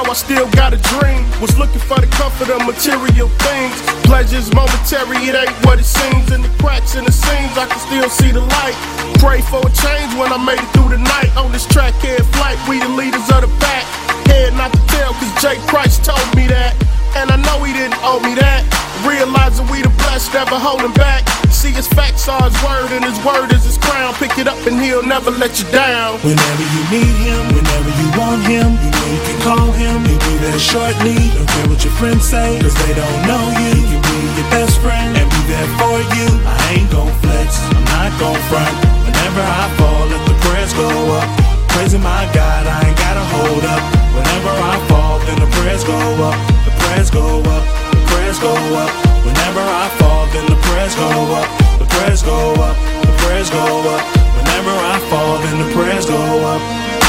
I still got a dream. Was looking for the comfort of material things. Pleasure's momentary, it ain't what it seems. In the cracks in the seams, I can still see the light. Pray for a change when I made it through the night. On this track head flight, we the leaders of the pack. Head not to tell, cause Jay Price told me that. And I know he didn't owe me that. Realizing we the blessed, never holding back. See, his facts are his word, and his word is his crown. Pick it up and he'll never let you down. Whenever you need him, whenever you want him, you know you can call him. He'll be there shortly. Don't care what your friends say, cause they don't know you. He can be your best friend and be there for you. I ain't gon' flex, I'm not gon' front. Whenever I fall, let the prayers go up. Praising my God, I ain't gotta hold up. Whenever I fall, then the prayers go up. The prayers go up, the prayers go up. Whenever I fall, then the prayers go up. The prayers go up, the prayers go up. Whenever I fall, then the prayers go up.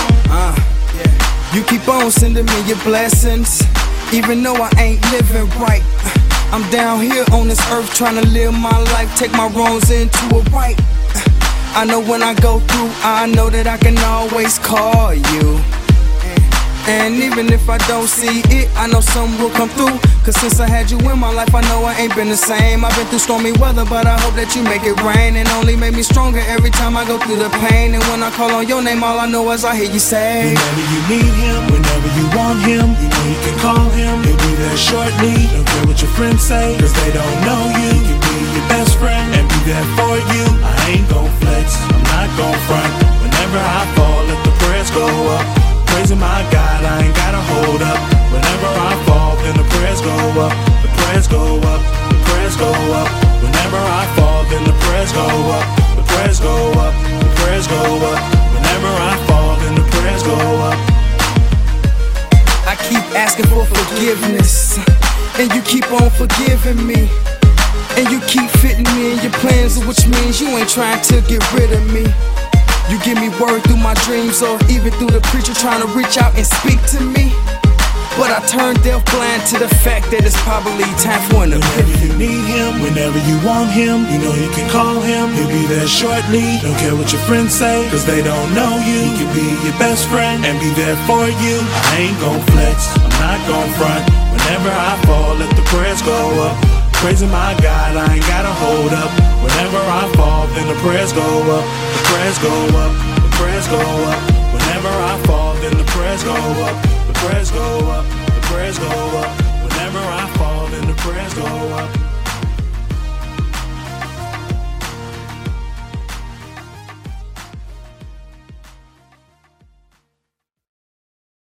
You keep on sending me your blessings, even though I ain't living right. I'm down here on this earth trying to live my life, take my wrongs into a right. I know when I go through, I know that I can always call you. And even if I don't see it, I know something will come through. Cause since I had you in my life, I know I ain't been the same. I've been through stormy weather, but I hope that you make it rain. And only make me stronger every time I go through the pain. And when I call on your name, all I know is I hear you say, whenever you need him, whenever you want him, you know you can call him. He'll be there shortly. Don't care what your friends say, cause they don't know you. He can be your best friend and be there for you. I ain't gon' flex, I'm not gon' front. Whenever I fall, let the prayers go up. Praising my God, I ain't gotta hold up. Whenever I fall, then the prayers go up. The prayers go up, the prayers go up. Whenever I fall, then the prayers go up. The prayers go up, the prayers go up. Whenever I fall, then the prayers go up. I keep asking for forgiveness, and you keep on forgiving me. And you keep fitting me in your plans, which means you ain't trying to get rid of me. You give me word through my dreams, or even through the preacher trying to reach out and speak to me. But I turn deaf blind to the fact that it's probably time for an epiphany. Whenever you need him, whenever you want him, you know you can call him. He'll be there shortly. Don't care what your friends say, cause they don't know you. He can be your best friend and be there for you. I ain't gon' flex, I'm not gon' front. Whenever I fall, let the prayers go up. Praising my God, I ain't gotta hold up. Whenever I fall, then the prayers go up. The prayers go up.